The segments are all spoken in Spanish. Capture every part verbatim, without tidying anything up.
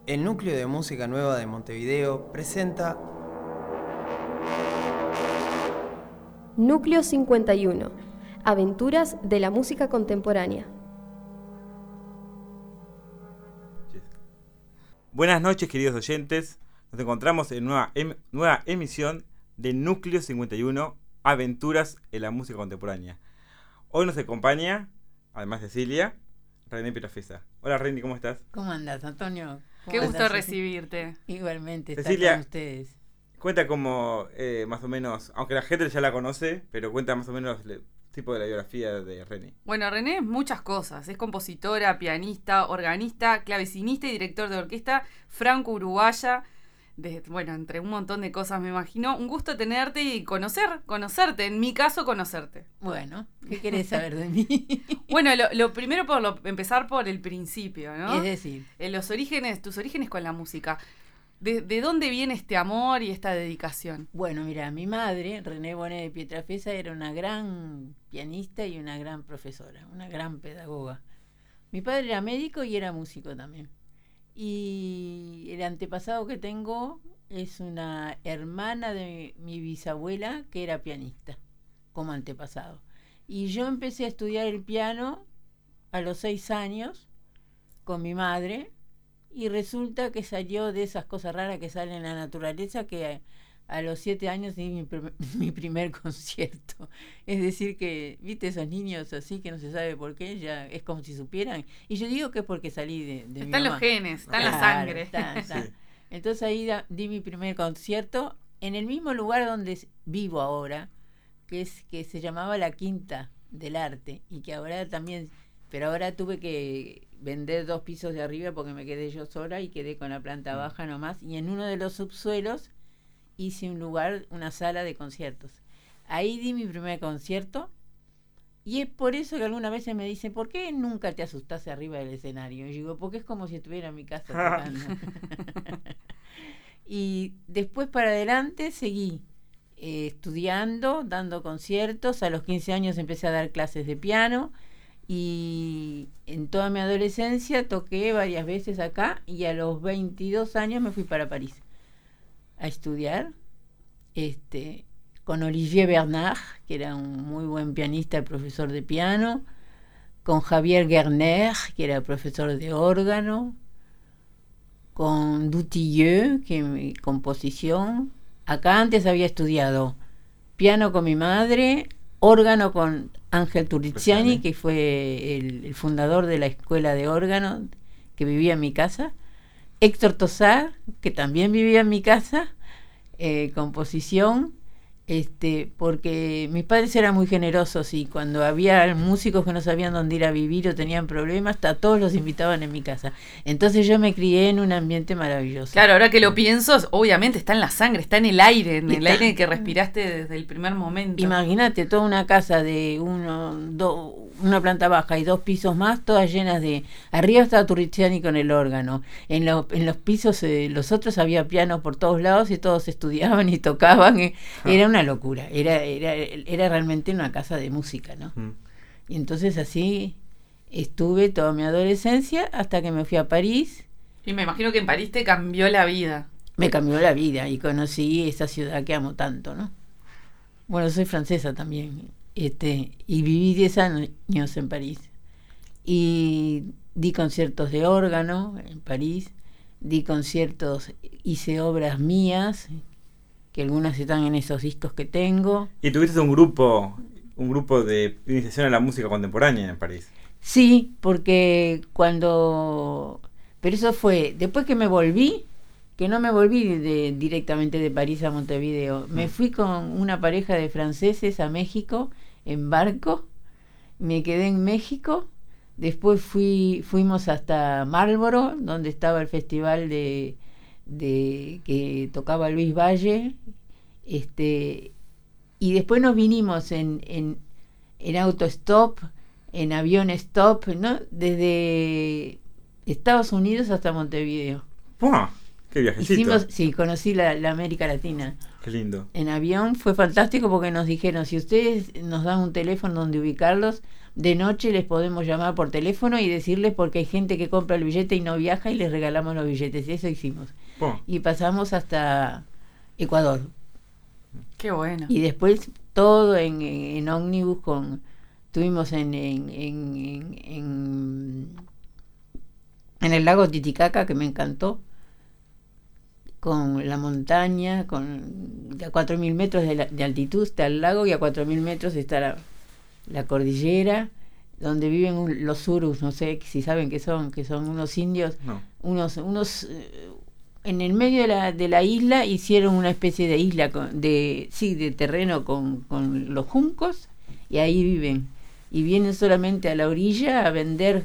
El Núcleo de Música Nueva de Montevideo presenta Núcleo cincuenta y uno. Aventuras de la música contemporánea. Buenas noches, queridos oyentes. Nos encontramos en nueva, em, nueva emisión de Núcleo cincuenta y uno, Aventuras en la música contemporánea. Hoy nos acompaña, además de Cecilia, René Pirafesa. Hola René, ¿cómo estás? ¿Cómo andas, Antonio? Qué gusto andas? recibirte. Igualmente, Cecilia, estar con ustedes. Cuenta como, eh, más o menos, aunque la gente ya la conoce, pero cuenta más o menos el tipo de la biografía de René. Bueno, René es muchas cosas. Es compositora, pianista, organista, clavecinista y director de orquesta franco-uruguaya. De, bueno, entre un montón de cosas, me imagino. Un gusto tenerte y conocer, conocerte. En mi caso, conocerte. Bueno, ¿qué querés saber de mí? Bueno, lo, lo primero por lo, empezar por el principio, ¿no? Es decir, Eh, los orígenes, tus orígenes con la música. ¿De, de dónde viene este amor y esta dedicación? bueno, mira, mi madre, René Bonet de Pietrafesa, era una gran pianista y una gran profesora, una gran pedagoga. Mi padre era médico y era músico también. Y el antepasado que tengo es una hermana de mi bisabuela que era pianista, como antepasado. Y yo empecé a estudiar el piano a los seis años con mi madre, y resulta que salió de esas cosas raras que salen en la naturaleza, que a, a los siete años di mi, prim- mi primer concierto. Es decir que, viste, esos niños así que no se sabe por qué, ya es como si supieran. Y yo digo que es porque salí de, de mi Están mamá. los genes, está en la Claro, sangre. está, está. Sí. Entonces ahí da- di mi primer concierto en el mismo lugar donde s- vivo ahora, que es que se llamaba la Quinta del Arte, y que ahora también, pero ahora tuve que vender dos pisos de arriba porque me quedé yo sola y quedé con la planta baja nomás, y en uno de los subsuelos hice un lugar, una sala de conciertos. Ahí di mi primer concierto, y es por eso que algunas veces me dicen, ¿por qué nunca te asustaste arriba del escenario? Y yo digo, porque es como si estuviera en mi casa tocando. Y después para adelante seguí eh, estudiando, dando conciertos. A los quince años empecé a dar clases de piano, y en toda mi adolescencia toqué varias veces acá, y a los veintidós años me fui para París a estudiar este con Olivier Bernard, que era un muy buen pianista y profesor de piano, con Javier Gerner, que era profesor de órgano, con Dutilleux, que mi composición. Acá antes había estudiado piano con mi madre, órgano con Ángel Turiziani, que fue el, el fundador de la escuela de órgano que vivía en mi casa, Héctor Tosar, que también vivía en mi casa, eh, composición, este, porque mis padres eran muy generosos, y cuando había músicos que no sabían dónde ir a vivir o tenían problemas, a todos los invitaban en mi casa. Entonces yo me crié en un ambiente maravilloso. Claro, ahora que lo pienso, obviamente está en la sangre, está en el aire, en el Está. aire que respiraste desde el primer momento. Imagínate toda una casa de uno, do, una planta baja y dos pisos más, todas llenas de... Arriba estaba Turriziani con el órgano. En, lo, en los pisos, eh, los otros, había pianos por todos lados y todos estudiaban y tocaban. eh. Era una locura. Era, era, era realmente una casa de música, ¿no? Mm. Y entonces así estuve toda mi adolescencia hasta que me fui a París. Y me imagino que en París te cambió la vida. Me cambió la vida y conocí esa ciudad que amo tanto, ¿no? Bueno, soy francesa también, este, y viví diez años en París. Y di conciertos de órgano en París, di conciertos, hice obras mías, que algunas están en esos discos que tengo. Y tuviste un grupo, un grupo de iniciación a la música contemporánea en París. Sí, porque cuando... Pero eso fue, después que me volví, que no me volví de, directamente de París a Montevideo. Me fui con una pareja de franceses a México en barco, me quedé en México, después fui fuimos hasta Marlboro, donde estaba el festival de, de que tocaba Luis Valle, este, y después nos vinimos en, en, en autostop, en avión stop, ¿no? Desde Estados Unidos hasta Montevideo. ¡Pua! ¡Qué viajecito! Hicimos, sí, conocí la, la América Latina. Qué lindo. En avión fue fantástico porque nos dijeron, si ustedes nos dan un teléfono donde ubicarlos, de noche les podemos llamar por teléfono y decirles porque hay gente que compra el billete y no viaja y les regalamos los billetes. Y eso hicimos. Oh. Y pasamos hasta Ecuador. Qué bueno. Y después todo en, en, en ómnibus con... Estuvimos en, en, en, en, en, en el lago Titicaca, que me encantó, con la montaña, con a cuatro mil metros de, la, de altitud está el lago y a cuatro mil metros está la, la cordillera, donde viven un, los surus, no sé si saben qué son, que son unos indios, No. unos... unos en el medio de la, de la isla hicieron una especie de isla, con, de sí, de terreno con, con los juncos, y ahí viven. Y vienen solamente a la orilla a vender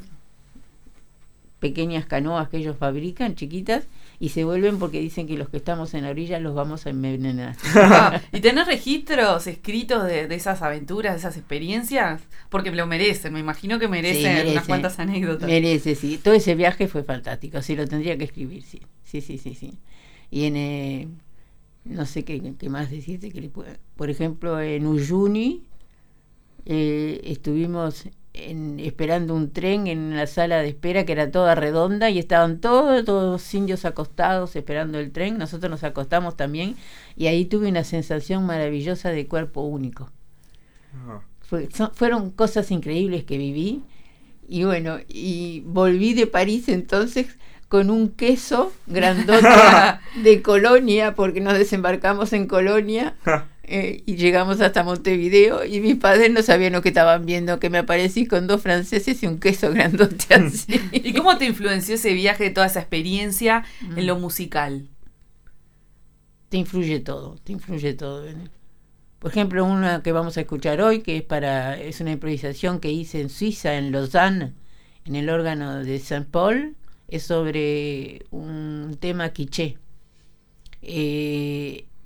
pequeñas canoas que ellos fabrican, chiquitas, y se vuelven porque dicen que los que estamos en la orilla los vamos a envenenar. Ah, ¿y tenés registros escritos de, de esas aventuras, de esas experiencias? Porque lo merecen, me imagino que merecen, Sí, merece, unas cuantas anécdotas. Merece, sí. Todo ese viaje fue fantástico, sí, lo tendría que escribir, sí. Sí, sí, sí, sí. Y en, eh, no sé qué, qué más decirte, que le pueda. Por ejemplo, en Uyuni, eh, estuvimos en, esperando un tren en la sala de espera que era toda redonda y estaban todos, todos los indios acostados esperando el tren. Nosotros nos acostamos también y ahí tuve una sensación maravillosa de cuerpo único. Ah. Fue, son, fueron cosas increíbles que viví. Y bueno, y volví de París entonces con un queso grandote de Colonia, porque nos desembarcamos en Colonia eh, y llegamos hasta Montevideo, y mis padres no sabían lo que estaban viendo, que me aparecí con dos franceses y un queso grandote así. ¿Y cómo te influenció ese viaje, toda esa experiencia Mm. en lo musical? Te influye todo, te influye todo. Por ejemplo, una que vamos a escuchar hoy, que es para es una improvisación que hice en Suiza, en Lausanne, en el órgano de Saint Paul, es sobre un tema quiché. Eh,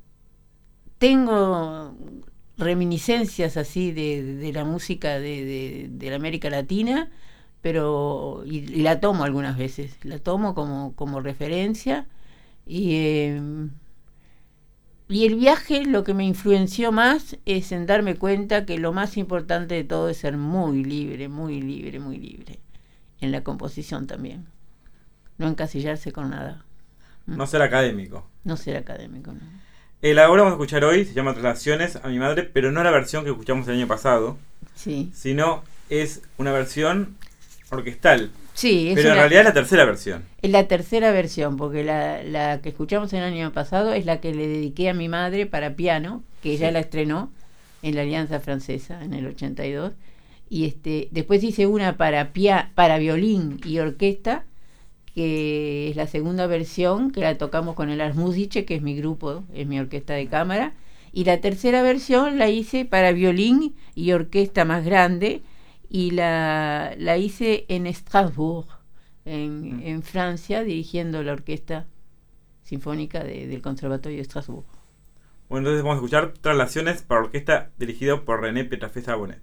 tengo reminiscencias así de, de la música de, de, de la América Latina, pero y, y la tomo algunas veces, la tomo como, como referencia. Y, eh, y el viaje lo que me influenció más es en darme cuenta que lo más importante de todo es ser muy libre, muy libre, muy libre. En la composición también. No encasillarse con nada. No ser académico. No ser académico, no. Eh, la obra que vamos a escuchar hoy se llama Traslaciones a mi madre, pero no la versión que escuchamos el año pasado, Sí. sino es una versión orquestal. Sí, es Pero en una- realidad es la tercera versión. es la tercera versión, porque la, la que escuchamos el año pasado es la que le dediqué a mi madre para piano, que ella Sí. la estrenó en la Alianza Francesa en el ochenta y dos. Y este, después hice una para, pia, para violín y orquesta, que es la segunda versión, que la tocamos con el Ars Musice, que es mi grupo, es mi orquesta de cámara. Y la tercera versión la hice para violín y orquesta más grande, y la, la hice en Strasbourg, en, Mm. en Francia, dirigiendo la orquesta sinfónica de, del Conservatorio de Estrasburgo. Bueno, entonces vamos a escuchar Traslaciones para orquesta dirigido por René Pietrafesa Bonet.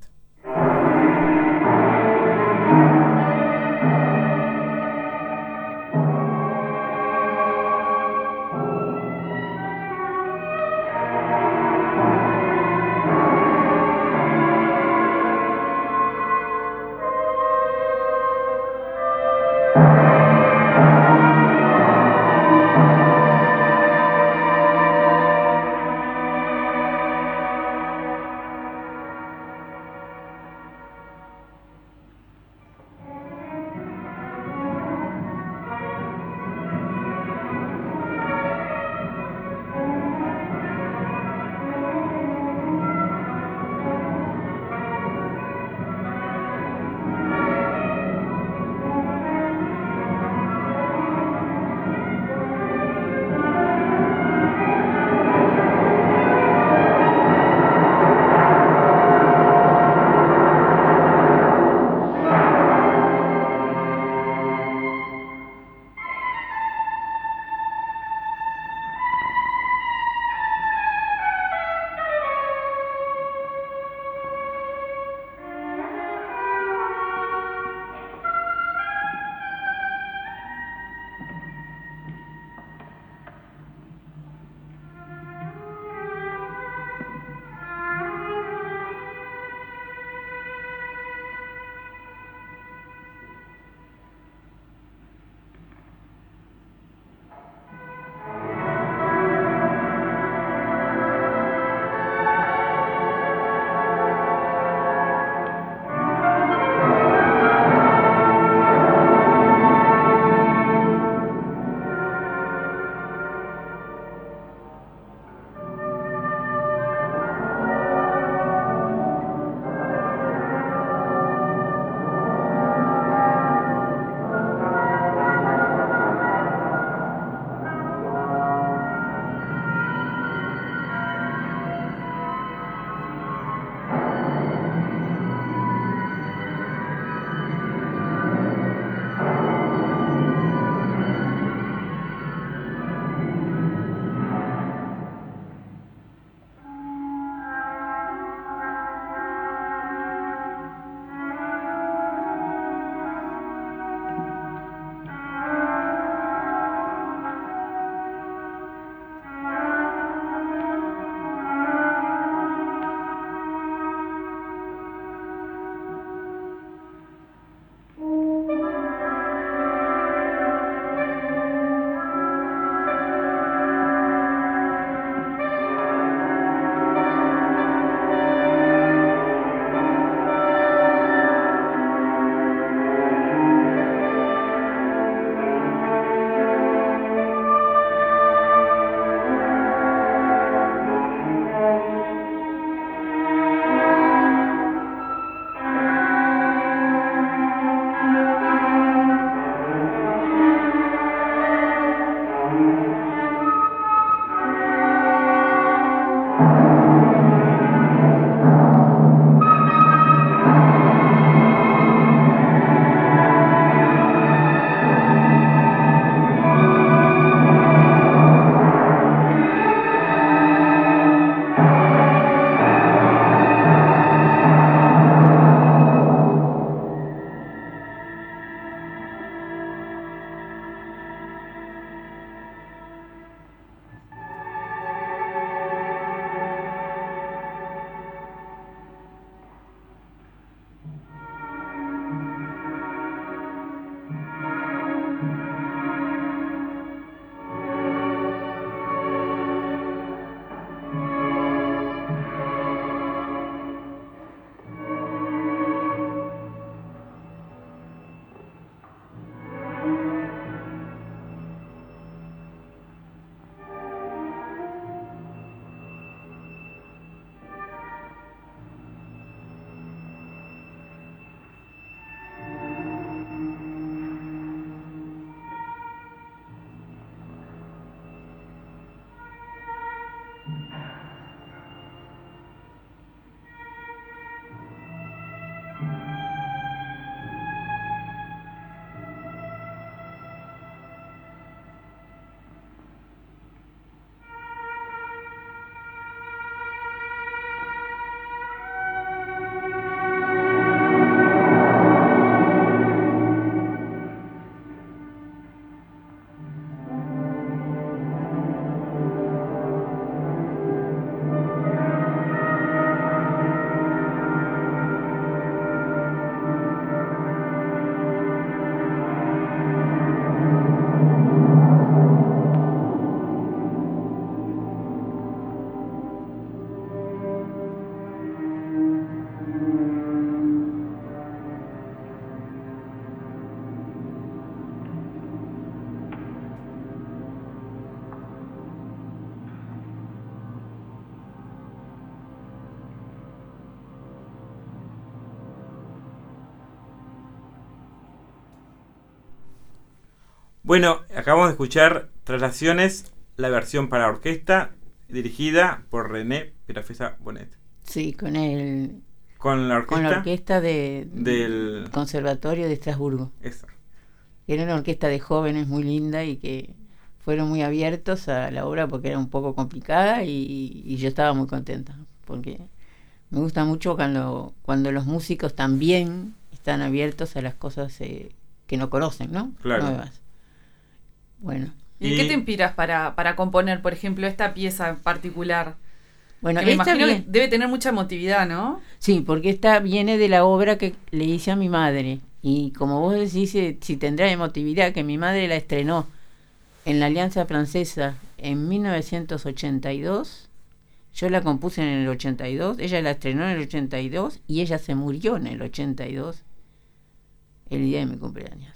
Bueno, acabamos de escuchar Traslaciones, la versión para orquesta, dirigida por René Pirafesa Bonet. Sí, con el Con la orquesta, con la orquesta de, del Conservatorio de Estrasburgo. Eso. Era una orquesta de jóvenes muy linda y que fueron muy abiertos a la obra porque era un poco complicada y, y yo estaba muy contenta porque me gusta mucho cuando, cuando los músicos también están abiertos a las cosas eh, que no conocen, ¿no? Claro. Nuevas. Bueno. ¿Y en qué te inspiras para, para componer, por ejemplo, esta pieza en particular? Bueno, que me esta imagino bien- que debe tener mucha emotividad, ¿no? Sí, porque esta viene de la obra que le hice a mi madre. Y como vos decís, eh, si tendrá emotividad, que mi madre la estrenó en la Alianza Francesa en mil novecientos ochenta y dos. Yo la compuse en el ochenta y dos, ella la estrenó en el ochenta y dos y ella se murió en el ochenta y dos, el día de mi cumpleaños.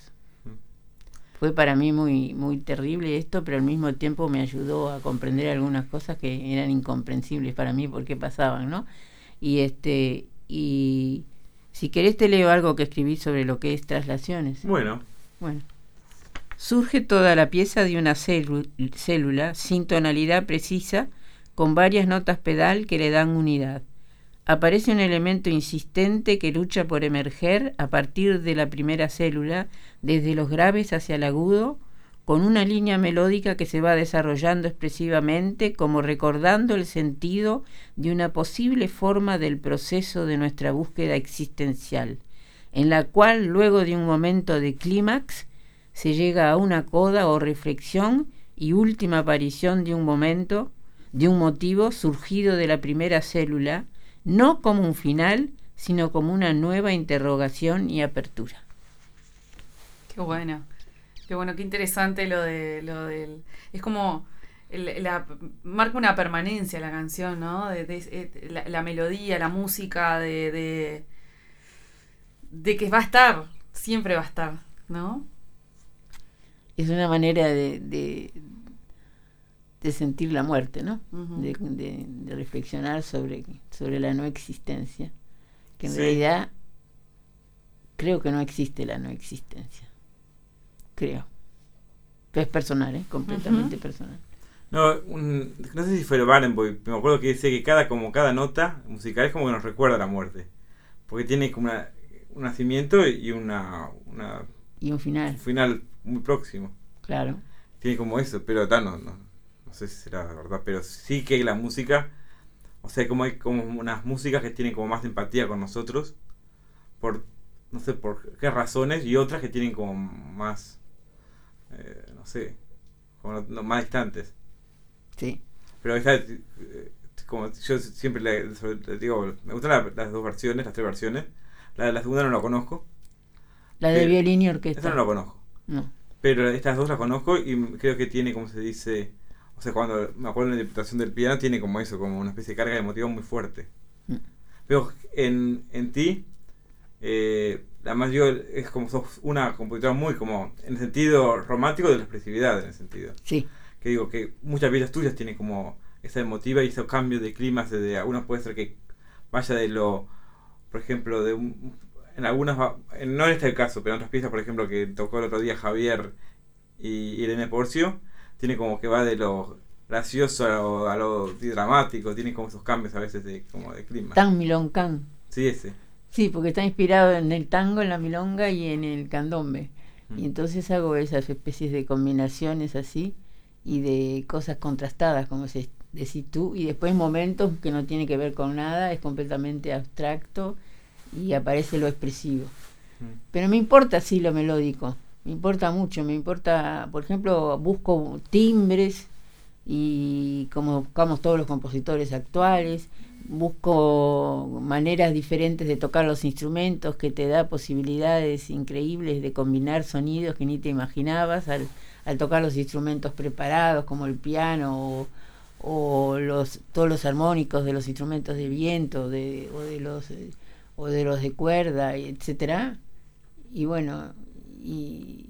Fue para mí muy muy terrible esto, pero al mismo tiempo me ayudó a comprender algunas cosas que eran incomprensibles para mí porque pasaban, ¿no? Y este y si querés te leo algo que escribí sobre lo que es traslaciones. Bueno, Bueno. Surge toda la pieza de una célu- célula sin tonalidad precisa, con varias notas pedal que le dan unidad. Aparece un elemento insistente que lucha por emerger a partir de la primera célula, desde los graves hacia el agudo, con una línea melódica que se va desarrollando expresivamente, como recordando el sentido de una posible forma del proceso de nuestra búsqueda existencial, en la cual, luego de un momento de clímax, se llega a una coda o reflexión y última aparición de un momento, de un motivo surgido de la primera célula, no como un final, sino como una nueva interrogación y apertura. Qué bueno. Qué bueno, qué interesante lo de lo del es como el- la marca una permanencia la canción, ¿no? De, de- de- la, la melodía, la música de, de de que va a estar, siempre va a estar, ¿no? Es una manera de, de, de sentir la muerte, ¿no? Ujú. de, de, de reflexionar sobre, sobre la no existencia, que en Sí. realidad creo que no existe la no existencia. Creo. Pero es personal, ¿eh? Completamente Ujú. personal. no, un- no sé si fue Barenboim, me acuerdo que decía que cada, como cada nota musical es como que nos recuerda a la muerte. Porque tiene como una, un nacimiento y una, una Y un final, un final muy próximo. claro. Tiene como eso, pero ta, no, no, no sé si será verdad, pero sí que la música, o sea, como hay como unas músicas que tienen como más empatía con nosotros, por, no sé por qué razones, y otras que tienen como más, eh, no sé, como no- no, más distantes. Sí. Pero esta, eh, como yo siempre le, sobre- le digo, me gustan la- las dos versiones, las tres versiones. La, la segunda no la conozco, La de Pero- violín y esta orquesta. no la conozco. No. Pero estas dos las conozco y creo que tiene, como se dice, o sea, cuando me acuerdo de la interpretación del piano, tiene como eso, como una especie de carga emotiva muy fuerte. Mm. Pero en, en ti, eh, además yo, es como sos una compositora muy como, en el sentido romántico de la expresividad, en el sentido. Sí. Que digo que muchas piezas tuyas tienen como esa emotiva y esos cambios de climas, de algunas puede ser que vaya de lo, por ejemplo, de un, en algunas, va- en- no en este caso, pero en otras piezas, por ejemplo, que tocó el otro día Javier y Irene Porcio, tiene como que va de lo gracioso a lo, a lo dramático, tiene como esos cambios a veces de, como de clima. Tan miloncan. Sí, ese. Sí, porque está inspirado en el tango, en la milonga y en el candombe. Mm. Y entonces hago esas especies de combinaciones así y de cosas contrastadas, como se decís tú, y después momentos que no tiene que ver con nada, es completamente abstracto y aparece lo expresivo. Mm. Pero me importa sí lo melódico, me importa mucho, me importa, por ejemplo, busco timbres y como buscamos todos los compositores actuales, busco maneras diferentes de tocar los instrumentos que te da posibilidades increíbles de combinar sonidos que ni te imaginabas al, al tocar los instrumentos preparados como el piano o, o los todos los armónicos de los instrumentos de viento de, o de los eh, o de los de cuerda, etcétera. Y bueno, y,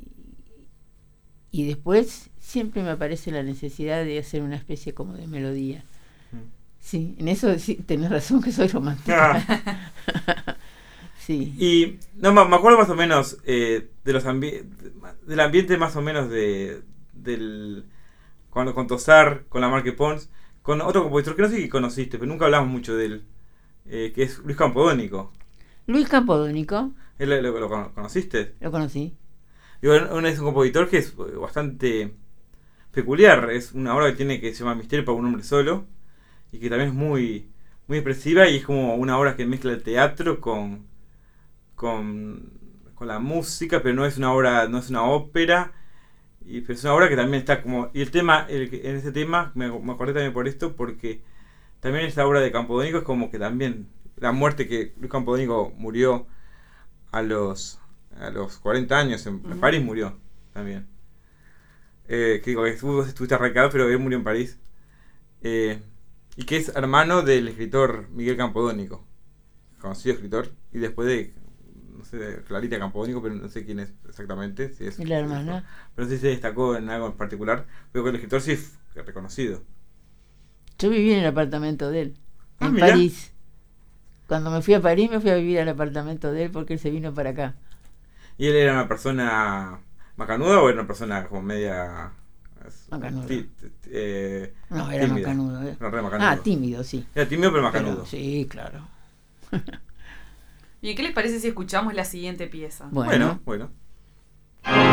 y después siempre me aparece la necesidad de hacer una especie como de melodía. Mm. Sí, en eso sí, tenés razón que soy romántica. Sí. Y no me me acuerdo más o menos eh, de los ambi- del ambiente más o menos de del cuando con Tosar, con la Marque Pons, con otro compositor que no sé si conociste, pero nunca hablamos mucho de él, eh, que es Luis Campodónico. Luis Campodónico, ¿Él lo, lo- lo cono- conociste? lo conocí. Digo, un- es un compositor que es bastante peculiar. Es una obra que tiene que se llama Misterio para un hombre solo y que también es muy muy expresiva y es como una obra que mezcla el teatro con con, con la música, pero no es una obra, no es una ópera, y pero es una obra que también está como y el tema el, en ese tema me, me acordé también por esto porque también esta obra de Campodónico es como que también la muerte que Luis Campodónico murió a los a los cuarenta años en, en Ujú. París murió también. Eh, que digo que vos estuviste arrancado, pero él murió en París. Eh, y que es hermano del escritor Miguel Campodónico, conocido escritor, y después de, no sé, de Clarita Campodónico, pero no sé quién es exactamente. Si es, Y la hermana. pero no sé si se destacó en algo en particular, pero que el escritor sí es reconocido. Yo viví en el apartamento de él, Ah, en mirá. París. Cuando me fui a París, me fui a vivir al apartamento de él porque él se vino para acá. ¿Y él era una persona macanuda o era una persona como media... Macanuda. ti- eh, No, era tímida? macanudo. ¿eh? No, re macanudo. Ah, tímido, sí. Era tímido pero Pero- macanudo. sí, claro. ¿Y qué les parece si escuchamos la siguiente pieza? Bueno, Bueno, bueno.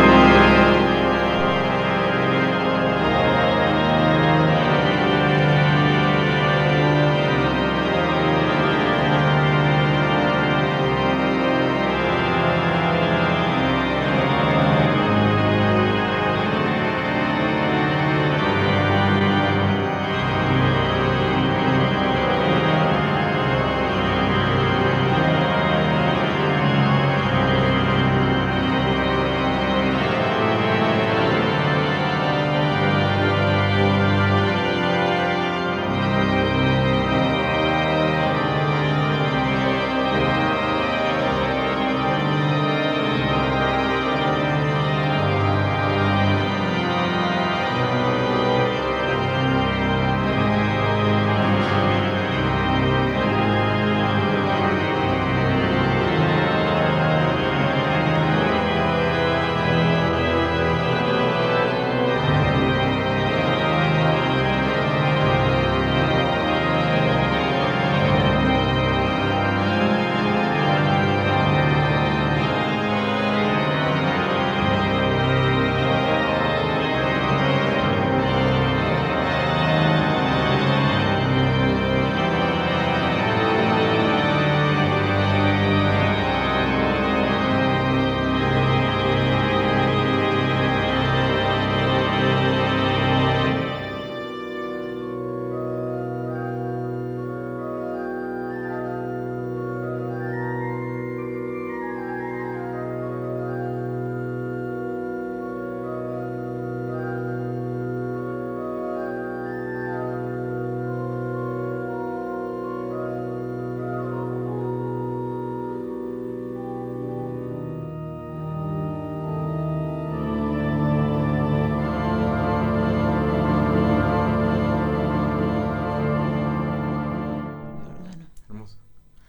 Hermoso.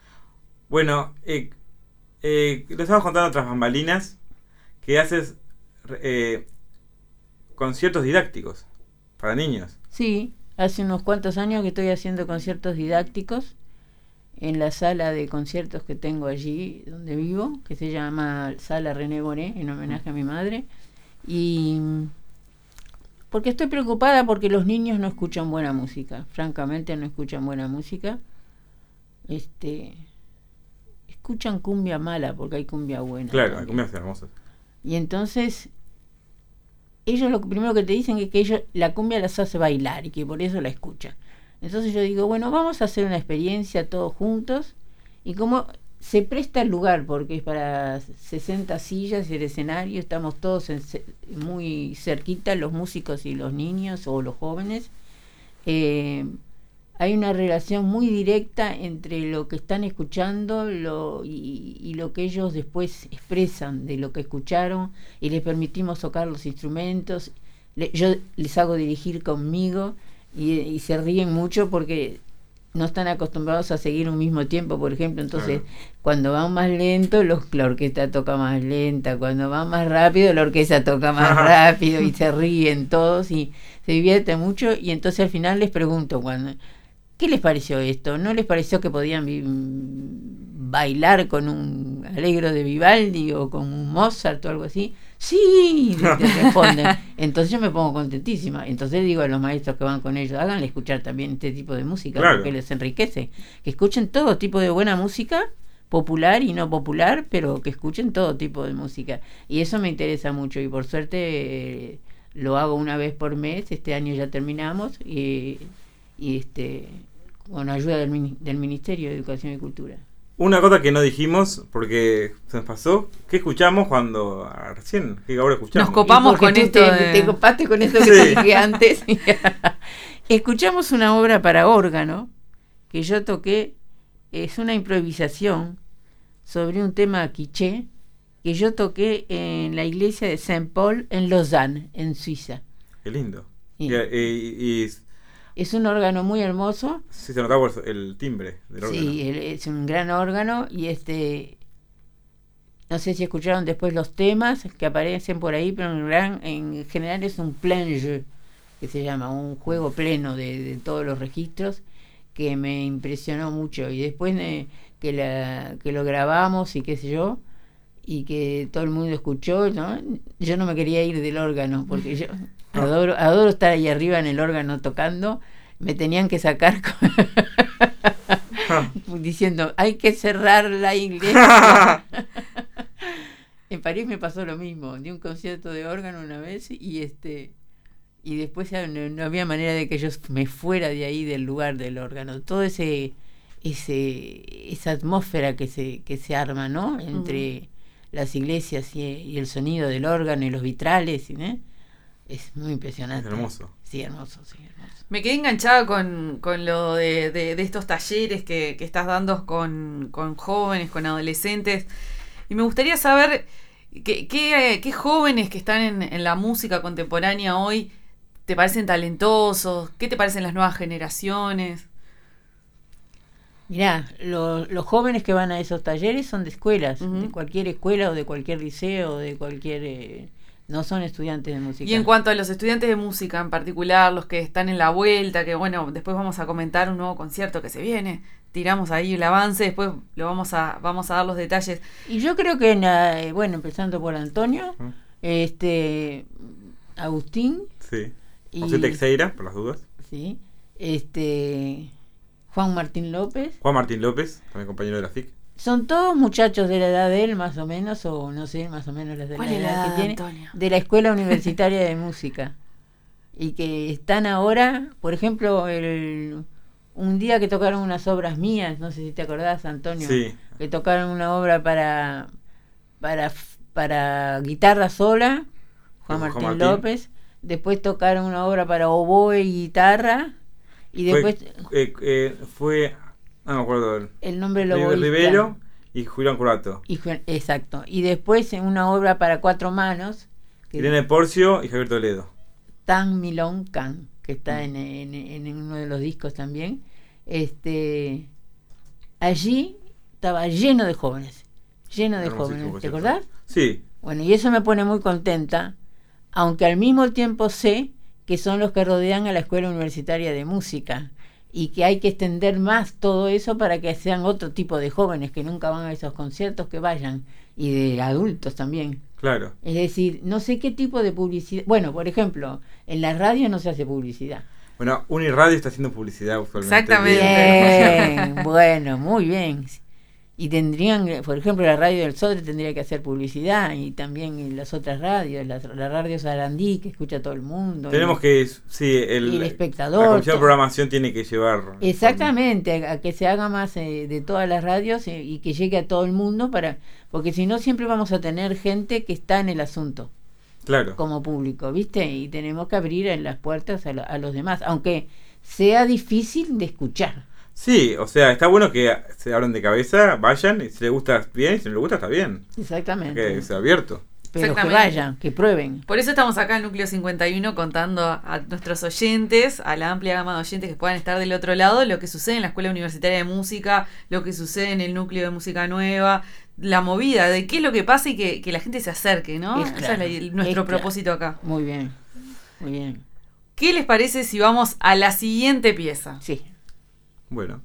Bueno, eh, eh, le estamos contando otras bambalinas que haces eh, conciertos didácticos para niños. sí, hace unos cuantos años que estoy haciendo conciertos didácticos en la sala de conciertos que tengo allí donde vivo, que se llama Sala René Boré, en homenaje a mi madre. Y porque estoy preocupada porque los niños no escuchan buena música, francamente no escuchan buena música. Este, escuchan cumbia mala porque hay cumbia buena. Claro, también. cumbias hermosas. Y entonces ellos lo primero que te dicen es que ellos la cumbia las hace bailar y que por eso la escuchan. Entonces yo digo, bueno, vamos a hacer una experiencia todos juntos, y como se presta el lugar porque es para sesenta sillas y el escenario, estamos todos en ce- muy cerquita, los músicos y los niños o los jóvenes. Eh, hay una relación muy directa entre lo que están escuchando lo, y, y lo que ellos después expresan de lo que escucharon, y les permitimos tocar los instrumentos. Le- yo les hago dirigir conmigo y, y se ríen mucho porque no están acostumbrados a seguir un mismo tiempo, por ejemplo. Entonces, Claro. cuando van más lento, los, la orquesta toca más lenta. Cuando van más rápido, la orquesta toca más rápido y se ríen todos y se divierten mucho. Y entonces al final les pregunto, cuando, ¿qué les pareció esto? ¿No les pareció que podían vi- bailar con un Allegro de Vivaldi o con un Mozart o algo así? Sí, te responden. Entonces yo me pongo contentísima. Entonces digo a los maestros que van con ellos, háganle escuchar también este tipo de música, Claro. porque les enriquece. Que escuchen todo tipo de buena música, popular y no popular, pero que escuchen todo tipo de música. Y eso me interesa mucho y por suerte eh, lo hago una vez por mes. Este año ya terminamos y, y este con ayuda del, mini- del Ministerio de Educación y Cultura. Una cosa que no dijimos, porque se nos pasó, ¿qué escuchamos cuando ah, recién? ¿Qué ahora escuchamos? Nos copamos Y porque con tú esto te, de- te copaste con esto que Sí. te dije antes. Escuchamos una obra para órgano que yo toqué, es una improvisación sobre un tema quiché que yo toqué en la iglesia de Saint Paul en Lausanne, en Suiza. Qué lindo. Sí. Y, y- y Es un órgano muy hermoso. sí se notaba por el timbre del órgano. Sí, el- es un gran órgano y este, no sé si escucharon después los temas que aparecen por ahí, pero en, gran, en general es un plein jeu, que se llama, un juego pleno de, de todos los registros, que me impresionó mucho. Y después de que, la, que lo grabamos y qué sé yo, y que todo el mundo escuchó, ¿no? Yo no me quería ir del órgano, porque yo adoro, adoro estar ahí arriba en el órgano tocando. Me tenían que sacar con- diciendo, hay que cerrar la iglesia. En París me pasó lo mismo, di un concierto de órgano una vez y este y después ya no, no había manera de que yo me fuera de ahí del lugar del órgano. Todo ese ese esa atmósfera que se que se arma, ¿no? Entre Ujú. las iglesias y, y el sonido del órgano y los vitrales, ¿eh? Es muy impresionante. Es hermoso. Sí, hermoso, sí, hermoso. Me quedé enganchada con, con lo de, de, de estos talleres que, que estás dando con, con jóvenes, con adolescentes. Y me gustaría saber qué, qué, qué jóvenes que están en, en la música contemporánea hoy te parecen talentosos, qué te parecen las nuevas generaciones. Mirá, lo- los jóvenes que van a esos talleres son de escuelas, Ujú. de cualquier escuela o de cualquier liceo, o de cualquier... eh, no son estudiantes de música. Y en cuanto a los estudiantes de música en particular, los que están en la vuelta, que bueno, después vamos a comentar un nuevo concierto que se viene, tiramos ahí el avance, después lo vamos a, vamos a dar los detalles. Y yo creo que, en la- eh, bueno, empezando por Antonio, Ujú. este Agustín, Sí. y, José Teixeira, por las dudas. sí, este Juan Martín López, Juan Martín López, también compañero de la F I C. son todos muchachos de la edad de él, más o menos, o no sé, más o menos las de la ¿Cuál es la edad edad que de tiene, Antonio? de la Escuela Universitaria de Música, y que están ahora, por ejemplo, el, un día que tocaron unas obras mías, no sé si te acordás, Antonio, Sí. que tocaron una obra para para para guitarra sola, Juan Juan Martín, Martín. López, después tocaron una obra para oboe y guitarra, y después Fue, eh, eh, fue no me acuerdo. el nombre del River oboísta. Rivero y Julián Curato. Y Juan- exacto. Y después en una obra para cuatro manos, que Irene Porcio y Javier Toledo. Tan Milón Can, que está Mm. en, en, en uno de los discos también. Este, allí estaba lleno de jóvenes, lleno de Hermosísimo jóvenes. ¿Te concierto. acordás? Sí. Bueno, y eso me pone muy contenta, aunque al mismo tiempo sé que son los que rodean a la Escuela Universitaria de Música y que hay que extender más todo eso para que sean otro tipo de jóvenes que nunca van a esos conciertos, que vayan, y de adultos también. Claro. Es decir, no sé qué tipo de publicidad. Bueno, por ejemplo, en la radio no se hace publicidad. Bueno, Uniradio está haciendo publicidad usualmente. Exactamente. Bien, bueno, muy bien. Y tendrían, por ejemplo, la radio del Sodre tendría que hacer publicidad, y también las otras radios, la, la radio Sarandí, que escucha todo el mundo. Tenemos y- que, sí, el, y el espectador, la comisión de todo. programación tiene que llevar. Exactamente, a, a que se haga más eh, de todas las radios, eh, y que llegue a todo el mundo, para porque si no siempre vamos a tener gente que está en el asunto Claro. como público, ¿viste? Y tenemos que abrir en las puertas a, lo- a los demás, aunque sea difícil de escuchar. Sí, o sea, está bueno que se abran de cabeza, vayan, y si les gusta bien, y si no les gusta está bien. Exactamente. Que sea abierto. pero que Exactamente. vayan, que prueben. Por eso estamos acá en Núcleo cincuenta y uno contando a, a nuestros oyentes, a la amplia gama de oyentes que puedan estar del otro lado, lo que sucede en la Escuela Universitaria de Música, lo que sucede en el Núcleo de Música Nueva, la movida, de qué es lo que pasa y que, que la gente se acerque, ¿no? Es Ese claro, es la- nuestro es propósito acá. Muy bien, muy bien. ¿Qué les parece si vamos a la siguiente pieza? Sí. Bueno.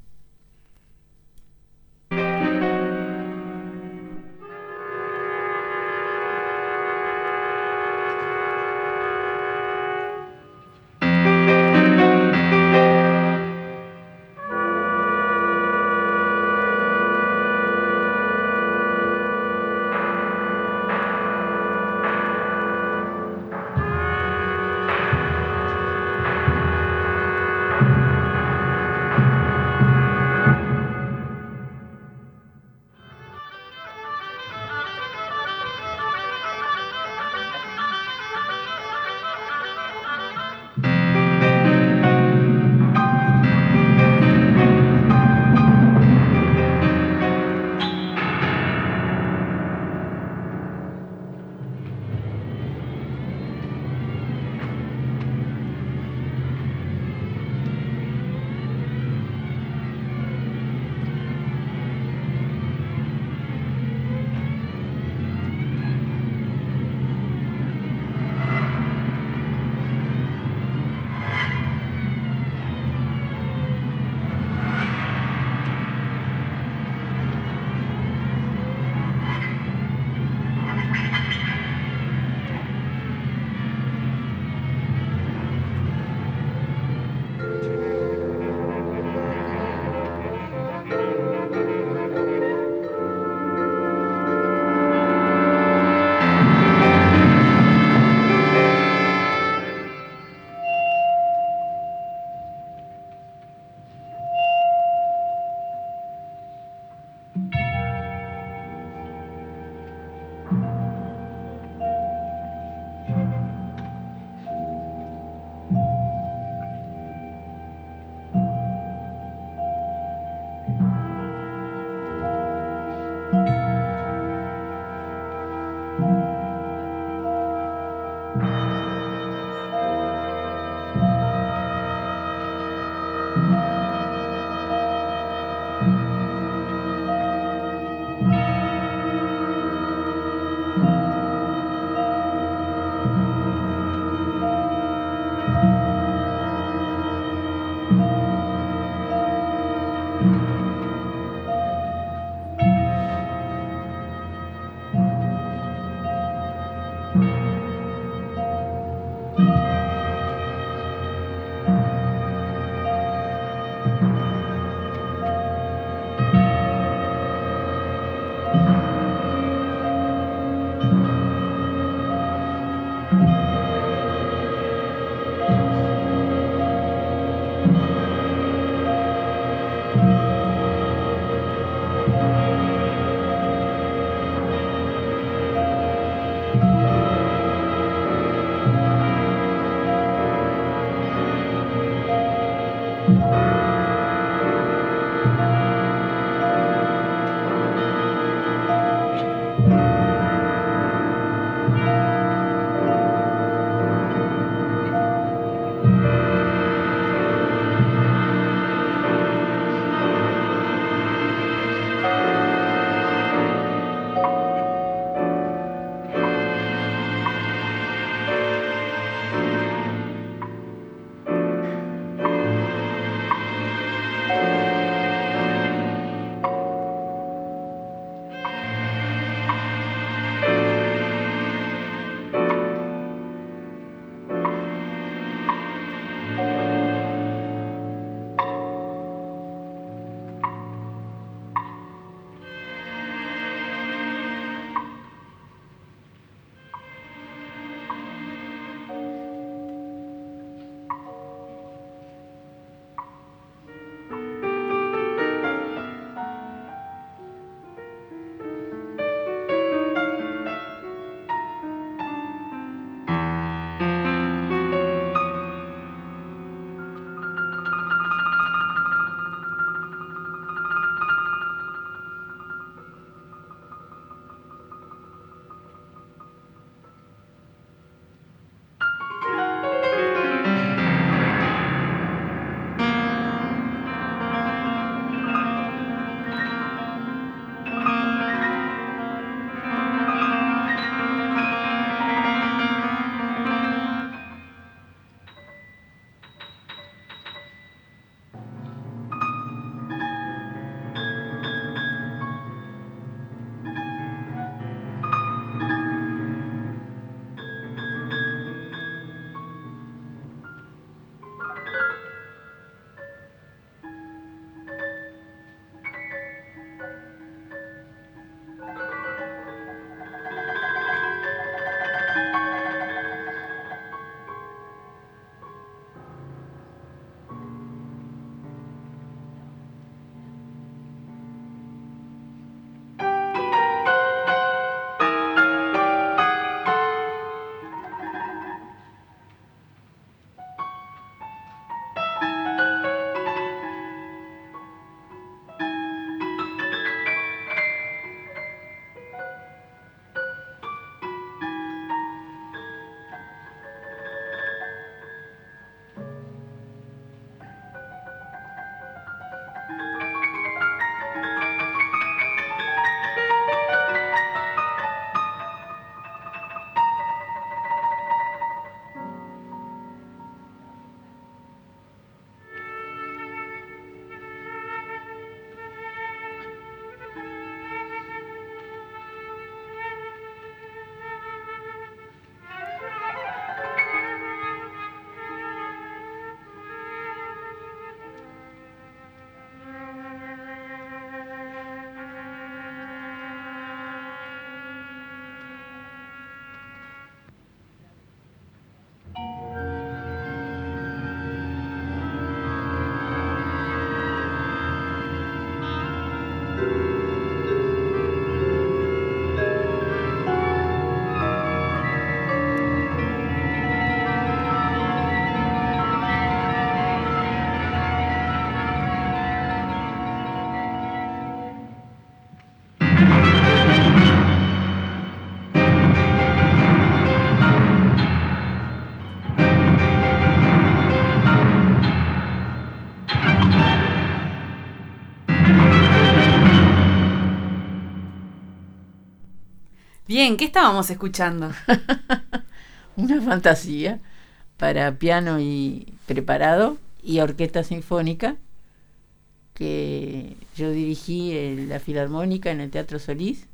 Bien, ¿qué estábamos escuchando? Una fantasía para piano y preparado y orquesta sinfónica que yo dirigí en la Filarmónica en el Teatro Solís.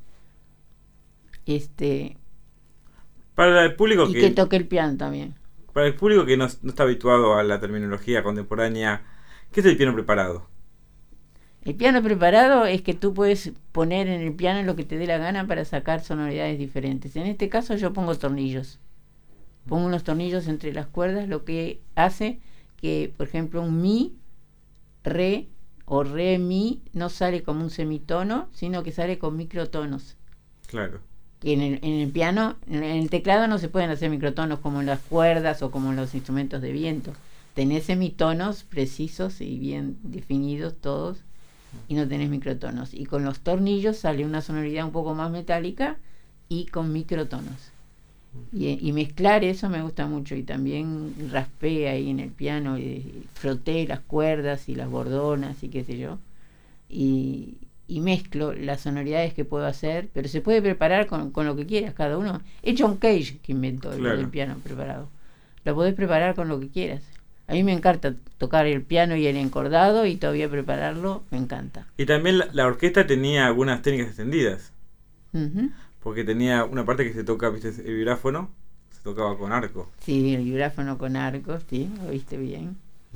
Este, Para el público y que, que toqué el piano también. para el público que no, no está habituado a la terminología contemporánea, ¿qué es el piano preparado? El piano preparado es que tú puedes poner en el piano lo que te dé la gana para sacar sonoridades diferentes. En este caso yo pongo tornillos. Pongo unos tornillos entre las cuerdas, lo que hace que, por ejemplo, un mi, re o re, mi no sale como un semitono, sino que sale con microtonos. Claro. Que en el, en el piano, en el teclado no se pueden hacer microtonos como en las cuerdas o como en los instrumentos de viento. Tenés semitonos precisos y bien definidos todos y no tenés microtonos. Y con los tornillos sale una sonoridad un poco más metálica y con microtonos. Y, y mezclar eso me gusta mucho. Y también raspé ahí en el piano, y froté las cuerdas y las bordonas y qué sé yo. Y, y mezclo las sonoridades que puedo hacer, pero se puede preparar con, con lo que quieras cada uno. Es John Cage que inventó Claro. el, el piano preparado. Lo podés preparar con lo que quieras. A mí me encanta tocar el piano y el encordado y todavía prepararlo, me encanta. Y también la, la orquesta tenía algunas técnicas extendidas, Uh-huh. porque tenía una parte que se toca, viste, el vibráfono, se tocaba con arco. Sí, el vibráfono con arcos, sí, lo viste bien.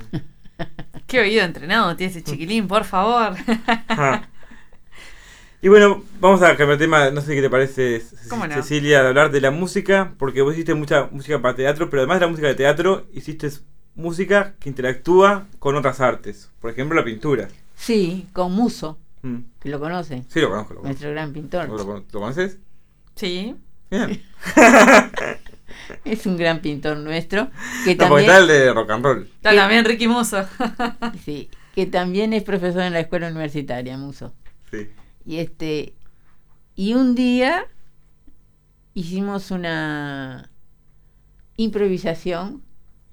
Qué oído entrenado tiene ese chiquilín, por favor. Ajá. Y bueno, vamos a cambiar de tema, no sé qué te parece, Ce- ¿Cómo no? Cecilia, de hablar de la música, porque vos hiciste mucha música para teatro, pero además de la música de teatro, hiciste música que interactúa con otras artes, por ejemplo la pintura. Sí, con Muso, Mm. que lo conoce, Sí, lo conozco. Lo conozco. nuestro gran pintor. ¿Lo, lo- lo conoces? Sí. Bien. Es un gran pintor nuestro, que No, porque también, está el de rock and roll. Está ¿Qué? también Ricky Musso. sí, que también es profesor en la escuela universitaria, Muso. Sí. Y este y un día hicimos una improvisación.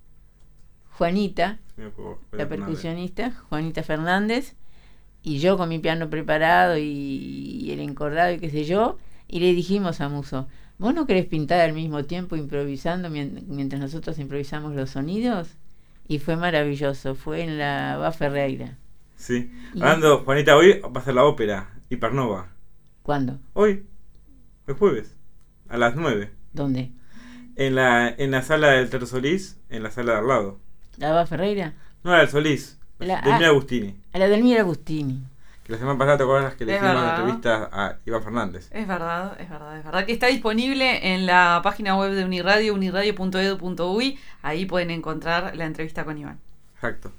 Juanita, Me acuerdo, la pero percusionista, Juanita Fernández, y yo con mi piano preparado y, y el encordado y qué sé yo, y le dijimos a Muso, ¿vos no querés pintar al mismo tiempo improvisando mien- mientras nosotros improvisamos los sonidos? Y fue maravilloso, fue en la Va Ferreira. Sí. Y- Hablando, Juanita, hoy va a ser la ópera, Hipernova. ¿Cuándo? Hoy, el jueves, a las nueve. ¿Dónde? En la, en la sala del Teatro Solís, en la sala de al lado. ¿La Va Ferreira? No, la del Solís, La- de ah. Mira Agustini. A la del Mira Agustini. Que la semana pasada te acuerdas que le Es hicimos una verdad. entrevista a Iván Fernández. Es verdad, es verdad, es verdad que está disponible en la página web de Uniradio, uniradio punto edu punto uy. Ahí pueden encontrar la entrevista con Iván. Exacto.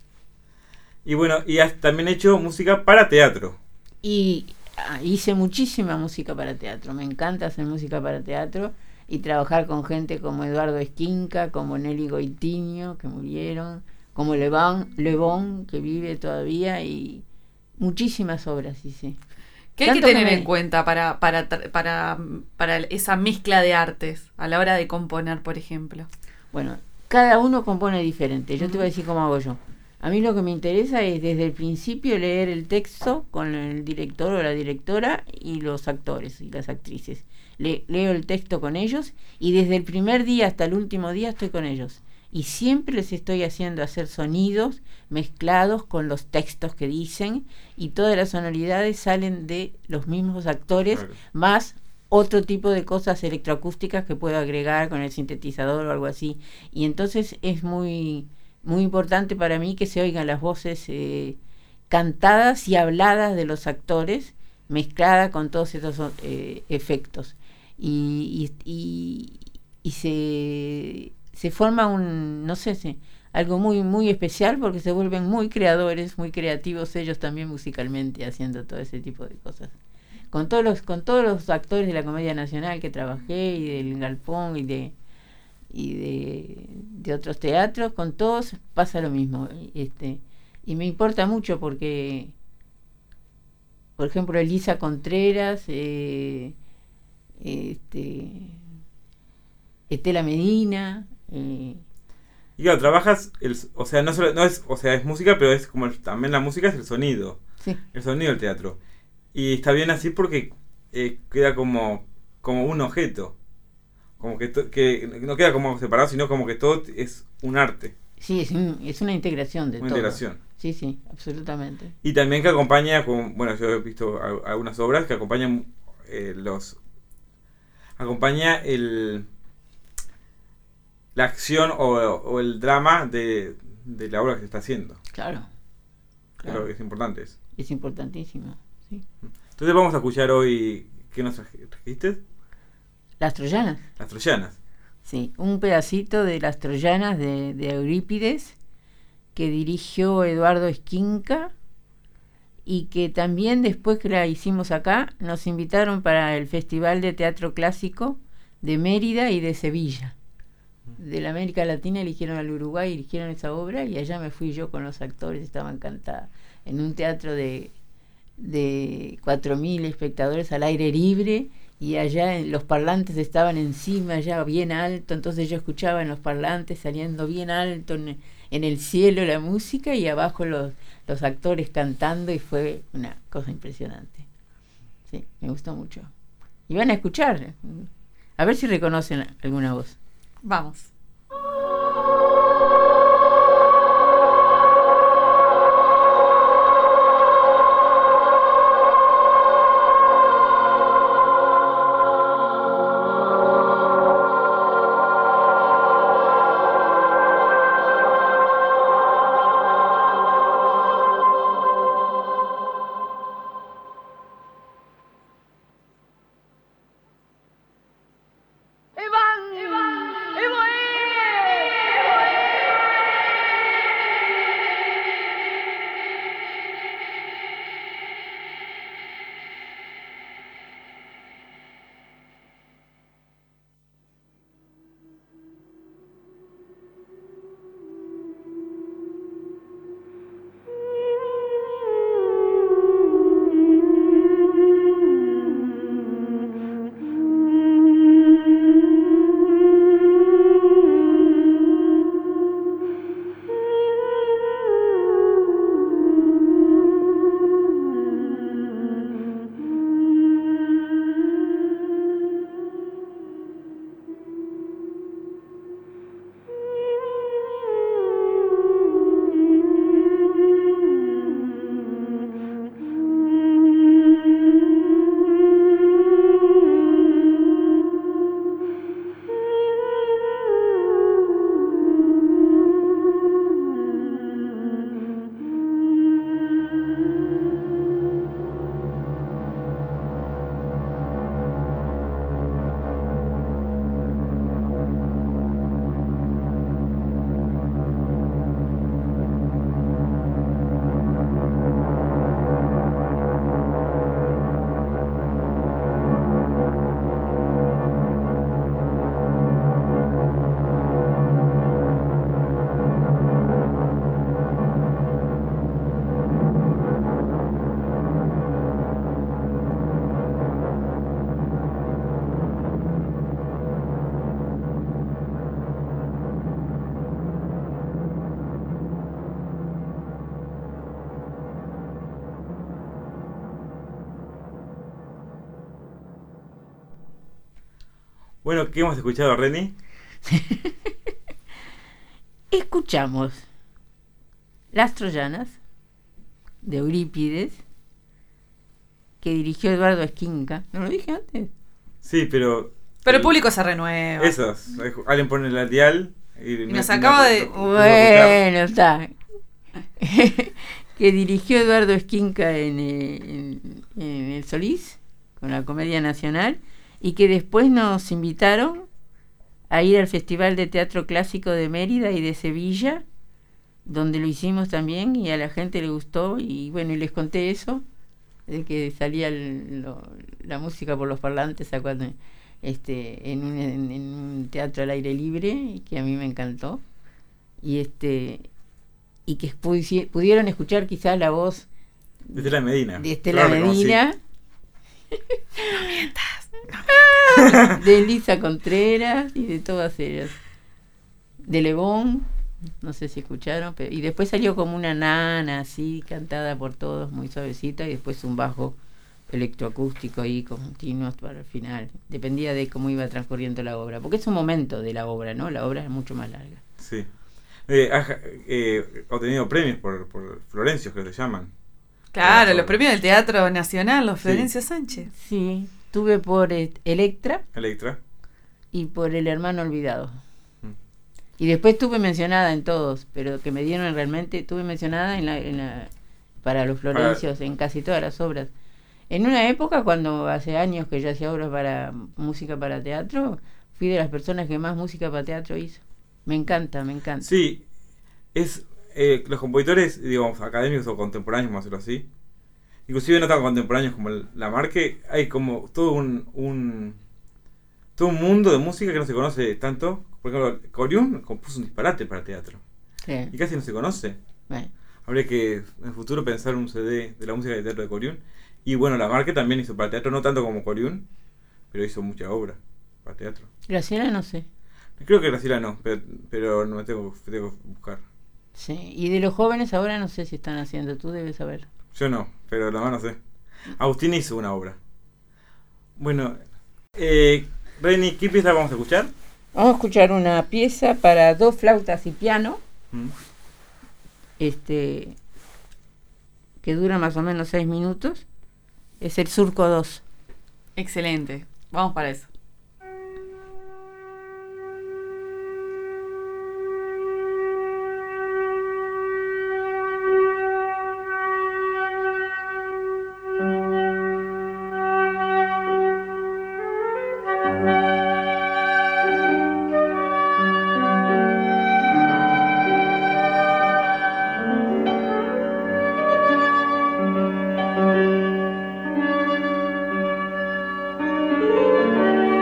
Y bueno, y has también hecho música para teatro. Y ah, hice muchísima música para teatro. Me encanta hacer música para teatro y trabajar con gente como Eduardo Esquinca, como Nelly Goitiño, que murieron, como Leván, Levón, que vive todavía, y muchísimas obras hice. ¿Qué hay que Tanto que tener me- en cuenta para, para, tra- para, para esa mezcla de artes a la hora de componer, por ejemplo? Bueno, cada uno compone diferente. Yo te Ujú. voy a decir cómo hago yo. A mí lo que me interesa es desde el principio leer el texto con el director o la directora y los actores y las actrices. Le- leo el texto con ellos y desde el primer día hasta el último día estoy con ellos. Y siempre les estoy haciendo hacer sonidos mezclados con los textos que dicen y todas las sonoridades salen de los mismos actores, Claro. más otro tipo de cosas electroacústicas que puedo agregar con el sintetizador o algo así. Y entonces es muy, muy importante para mí que se oigan las voces eh, cantadas y habladas de los actores, mezcladas con todos estos eh, efectos. Y, y, y, y se, se forma un, no sé, se, algo muy, muy especial porque se vuelven muy creadores, muy creativos ellos también musicalmente haciendo todo ese tipo de cosas. Con todos los, con todos los actores de la Comedia Nacional que trabajé y del Galpón y de y de, de otros teatros, con todos pasa lo mismo. Este, y me importa mucho porque, por ejemplo, Elisa Contreras, eh, este, Estela Medina, eh, Y claro, trabajas, el, o sea, no solo, no es, o sea, es música, pero es como el- también la música es el sonido, sí. el sonido del teatro. Y está bien así porque eh, queda como, como un objeto. Como que, to- que no queda como separado, sino como que todo es un arte. Sí, es, un- es una integración de Una todo. integración. Sí, sí, absolutamente. Y también que acompaña, con, bueno, yo he visto a- algunas obras que acompañan eh, los... Acompaña el... la acción o, o el drama de, de la obra que se está haciendo. Claro. Claro, Claro. es importante eso. Es importantísimo. Sí. Entonces vamos a escuchar hoy... ¿Qué nos traje- trajiste? Las troyanas. Las troyanas. Sí, un pedacito de Las troyanas de, de Eurípides que dirigió Eduardo Esquinca y que también después que la hicimos acá nos invitaron para el Festival de Teatro Clásico de Mérida y de Sevilla. De la América Latina eligieron al Uruguay, eligieron esa obra y allá me fui yo con los actores, estaba encantada. En un teatro de, de cuatro mil espectadores al aire libre y allá en, los parlantes estaban encima, ya bien alto, entonces yo escuchaba en los parlantes saliendo bien alto en, en el cielo la música y abajo los, los actores cantando y fue una cosa impresionante. Sí, me gustó mucho. Y van a escuchar, a ver si reconocen alguna voz. Vamos. Bueno, ¿qué hemos escuchado, Reni? Escuchamos Las troyanas de Eurípides que dirigió Eduardo Esquinca. ¿No lo dije antes? Sí, pero... Pero el público se renueva. Esos. Alguien pone el dial y, Y nos acaba de- Bueno, está. Que dirigió Eduardo Esquinca en, eh, en, en el Solís, con la Comedia Nacional, y que después nos invitaron a ir al Festival de Teatro Clásico de Mérida y de Sevilla, donde lo hicimos también y a la gente le gustó, y bueno, y les conté eso, de que salía el- lo- la música por los parlantes a cuando, este, en, un, en, en un teatro al aire libre, y que a mí me encantó. Y este y que pudi- pudieron escuchar quizás la voz De Estela Medina. de Estela Yo la reconocí. Medina, de Elisa Contreras y de todas ellas, de Lebón, no sé si escucharon, pero, y después salió como una nana así, cantada por todos, muy suavecita, y después un bajo electroacústico ahí continuos para el final. Dependía de cómo iba transcurriendo la obra, porque es un momento de la obra, ¿no? La obra es mucho más larga. Sí. Eh, has eh, obtenido premios por, por Florencio, que se llaman. Claro, Por- los premios del Teatro Nacional, los Sí. Florencio Sánchez. Sí, tuve por eh, Electra Electra. y por El Hermano Olvidado. Mm. Y después estuve mencionada en todos, pero que me dieron realmente, estuve mencionada en la, en la, para los Florencios, en casi todas las obras. En una época, cuando hace años que yo hacía obras para música para teatro, fui de las personas que más música para teatro hizo. Me encanta, me encanta. Sí, es eh, los compositores, digamos, académicos o contemporáneos, vamos a decirlo así, inclusive no tan contemporáneos como el- Lamarque, hay como todo un, un todo un mundo de música que no se conoce tanto. Por ejemplo, Coriún compuso un disparate para teatro Sí, y casi no se conoce. bueno. Habría que en el futuro pensar un C D de la música de teatro de Coriún. Y bueno, Lamarque también hizo para teatro, no tanto como Coriún, pero hizo mucha obra para teatro. Graciela no sé. Creo que Graciela no, pero, pero no me tengo, tengo que buscar. Sí, y de los jóvenes ahora no sé si están haciendo, tú debes saber. Yo no, pero la mano sé. Agustín hizo una obra. Bueno, eh, Reni, ¿qué pieza vamos a escuchar? Vamos a escuchar una pieza para dos flautas y piano, Mm. este que dura más o menos seis minutos. Es el Surco dos. Excelente. Vamos para eso. Thank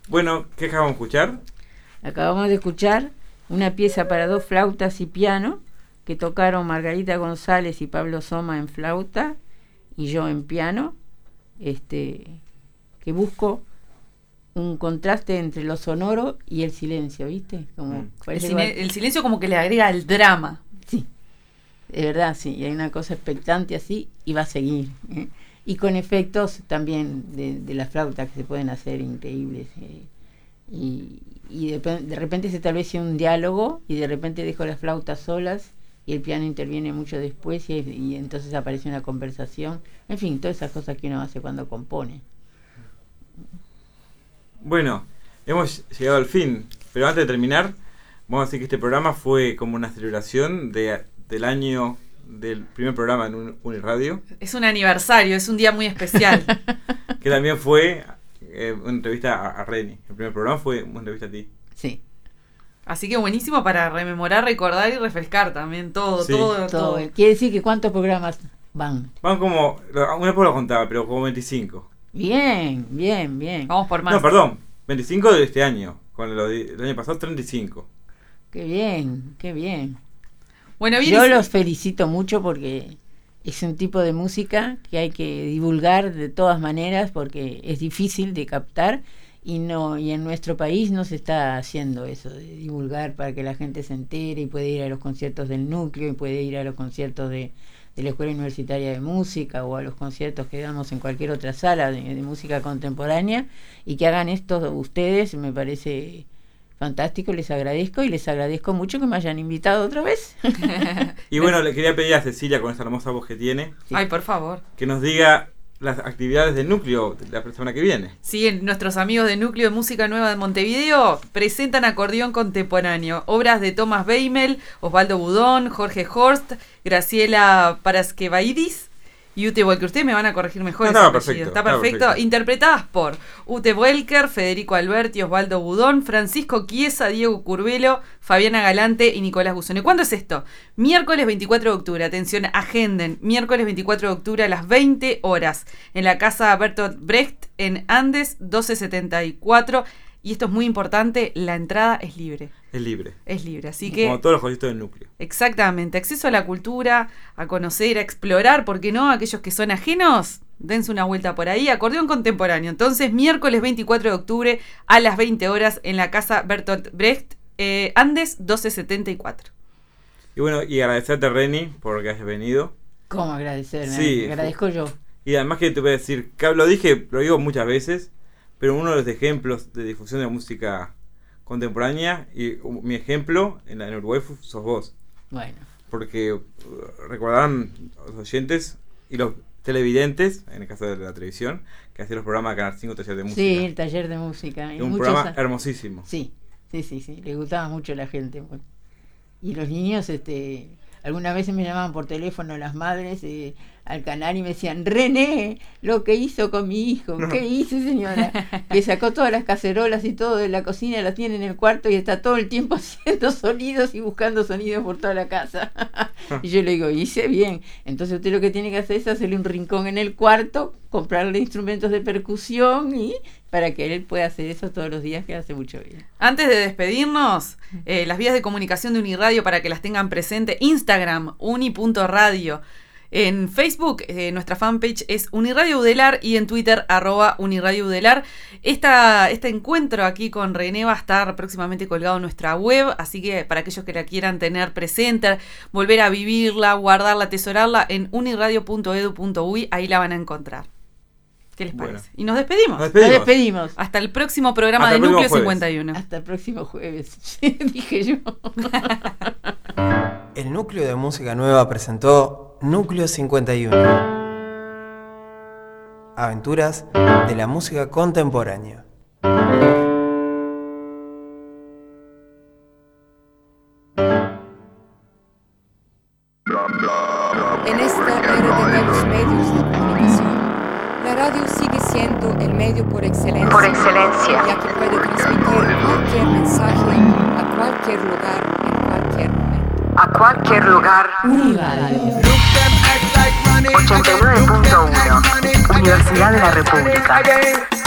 Bueno, ¿qué acabamos de escuchar? Acabamos de escuchar una pieza para dos flautas y piano que tocaron Margarita González y Pablo Soma en flauta y yo en piano, este, que busco un contraste entre lo sonoro y el silencio, ¿viste? Como Mm. El, cine- el silencio como que le agrega el drama. Sí, de verdad, sí, y hay una cosa expectante así y va a seguir, ¿eh? Y con efectos también de, de la flauta que se pueden hacer increíbles, ¿eh? y, y de, de repente se establece un diálogo y de repente dejo las flautas solas y el piano interviene mucho después y, y entonces aparece una conversación, en fin, todas esas cosas que uno hace cuando compone. Bueno, hemos llegado al fin, pero antes de terminar, vamos a decir que este programa fue como una celebración de, del año del primer programa en un, Uniradio, Es un aniversario, es un día muy especial. que también fue eh, una entrevista a, a Reni. El primer programa fue una entrevista a ti. Sí, Así que buenísimo para rememorar, recordar y refrescar también todo, Sí. todo, todo. todo. Quiere decir que ¿cuántos programas van? Van como, una vez lo contaba, pero como veinticinco. Bien, bien, bien. Vamos por más. No, perdón, veinticinco de este año. Con lo de- el año pasado, treinta y cinco. Qué bien, qué bien. Bueno, bien. Yo y- los felicito mucho porque es un tipo de música que hay que divulgar de todas maneras porque es difícil de captar y no y en nuestro país no se está haciendo eso de divulgar para que la gente se entere y puede ir a los conciertos del núcleo y puede ir a los conciertos de, de la Escuela Universitaria de Música o a los conciertos que damos en cualquier otra sala de, de música contemporánea, y que hagan esto ustedes me parece fantástico, les agradezco y les agradezco mucho que me hayan invitado otra vez. Y bueno, le quería pedir a Cecilia, con esa hermosa voz que tiene, Sí. Ay, por favor. que nos diga las actividades del núcleo de la semana que viene. Sí, nuestros amigos de Núcleo de Música Nueva de Montevideo presentan acordeón contemporáneo, obras de Tomás Beimel, Osvaldo Budón, Jorge Horst, Graciela Paraskevaidis y Ute Welker. Ustedes me van a corregir mejor. No, ese estaba apellido. perfecto, Está estaba perfecto. perfecto. Interpretadas por Ute Welker, Federico Alberti, Osvaldo Budón, Francisco Chiesa, Diego Curvelo, Fabiana Galante y Nicolás Guzone. ¿Cuándo es esto? Miércoles veinticuatro de octubre. Atención, agenden. Miércoles veinticuatro de octubre a las veinte horas en la casa Bertolt Brecht en Andes doce setenta y cuatro. Y esto es muy importante, la entrada es libre. Es libre. Es libre, así que... Como todos los conciertos del núcleo. Exactamente, acceso a la cultura, a conocer, a explorar, ¿por qué no? Aquellos que son ajenos, dense una vuelta por ahí. Acordeón contemporáneo. Entonces, miércoles veinticuatro de octubre a las veinte horas en la casa Bertolt Brecht, eh, Andes doce setenta y cuatro. Y bueno, y agradecerte, Reni, por que hayas venido. ¿Cómo agradecerme? Sí. Agradezco yo. Y además que te voy a decir, que lo dije, lo digo muchas veces, pero uno de los ejemplos de difusión de música contemporánea, y uh, mi ejemplo en, la, en Uruguay fu- sos vos. Bueno, Porque uh, recordarán los oyentes y los televidentes, en el caso de la televisión, que hacían los programas de Canal cinco Taller de Música. sí, el taller de música. y Es un muchos programa a- hermosísimo. Sí, sí, sí, sí, le gustaba mucho a la gente. Bueno. Y los niños, este, algunas veces me llamaban por teléfono las madres eh, al canal y me decían, René, lo que hizo con mi hijo, ¿qué hice, señora? Que sacó todas las cacerolas y todo de la cocina, las tiene en el cuarto y está todo el tiempo haciendo sonidos y buscando sonidos por toda la casa. Y yo le digo, hice bien. Entonces usted lo que tiene que hacer es hacerle un rincón en el cuarto, comprarle instrumentos de percusión y para que él pueda hacer eso todos los días, que hace mucho bien. Antes de despedirnos, eh, las vías de comunicación de Uniradio para que las tengan presente: Instagram, uni punto radio. En Facebook, eh, nuestra fanpage es Uniradio Udelar, y en Twitter, arroba Uniradio Udelar. Esta, este encuentro aquí con René va a estar próximamente colgado en nuestra web, así que para aquellos que la quieran tener presente, volver a vivirla, guardarla, atesorarla, en uniradio punto edu punto uy, ahí la van a encontrar. ¿Qué les Bueno. parece? Y nos despedimos. Nos Nos despedimos. despedimos. Hasta el próximo programa Hasta de el próximo Núcleo jueves. cincuenta y uno. Hasta el próximo jueves, dije yo. El Núcleo de Música Nueva presentó Núcleo cincuenta y uno. Aventuras de la música contemporánea. En esta era de nuevos medios de comunicación, la radio sigue siendo el medio por excelencia, Por excelencia. ya que puede transmitir cualquier mensaje a cualquier lugar, en cualquier momento. A cualquier lugar. ochenta y nueve punto uno Universidad de la República.